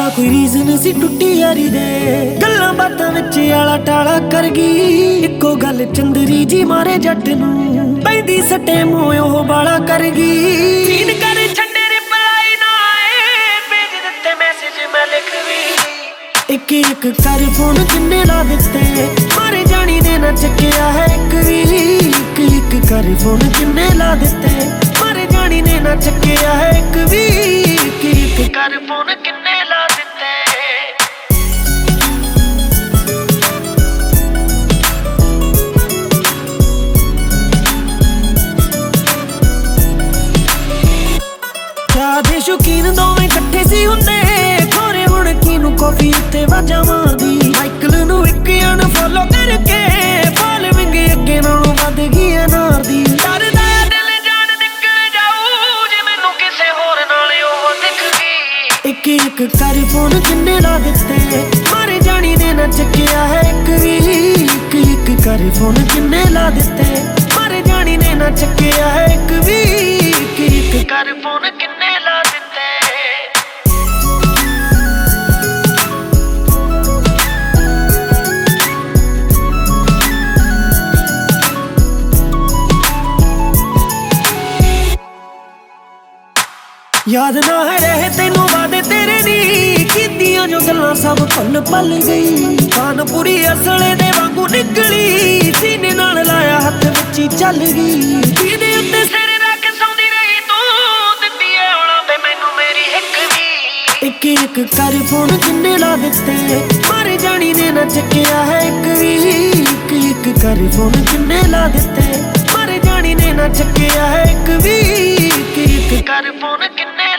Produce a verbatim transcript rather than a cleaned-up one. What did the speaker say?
ना कोई रीजन सी टुटी यारी दे गल्लां बातां विच आला टाला कर गई। इक्को गल चंदरी जी मारे जट नूं पैंदी सटे मोह ओह बाला कर गई। सीन कर छड्डे रिप्लाई ना आए भेज दित्ते मैसेज मैं लिख दी। एक एक कर फोन किन्ने ला दित्ते मारे जानी ने ना चक्किया है एक भी। एक एक कर फोन किन्ने ला दित्ते मारे जानी ने ना चक्किया है एक भी। एक एक कर फोन किन्ने ला दित्ते। चाह दे शौकीन दोवें कट्ठे सी हुंदे खोरे हुण किनू कॉफी उत्ते वाजा मारदी। माइकल नू इक अनफॉलो करके फॉलोइंग अगे नालों वध गई अनार दी। डरदा दिल जान निकल जाऊ जे मैनू किसे होर नाल ओह दिख गई। एक एक कर फोन किन्ने ला दित्ते मारे जानी ने ना चक्किया है एक भी। एक एक कर फोन किन्ने ला दित्ते मारे जानी ने ना चक्किया है एक भी। एक एक कर फोन किन्ने ला दित्ते। याद ना है रहे तेनू वादे तेरे नी कीतियां जो गल्लां सब पल पल गई। कानपुरी असले दे वांगू निकली सीने नाल लाया हथ विच चल गई। सीने उत्ते सिर रख सौंदी रही तू दित्ती ऐ औला वे मैनू मेरी हिक भी। एक एक कर फोन किन्ने ला दित्ते मारे जानी ने ना चक्किया है एक भी। एक एक कर फोन किन्ने ला दित्ते मारे जानी ने ना चक्किया है एक भी। एक एक कर फोन किन्ने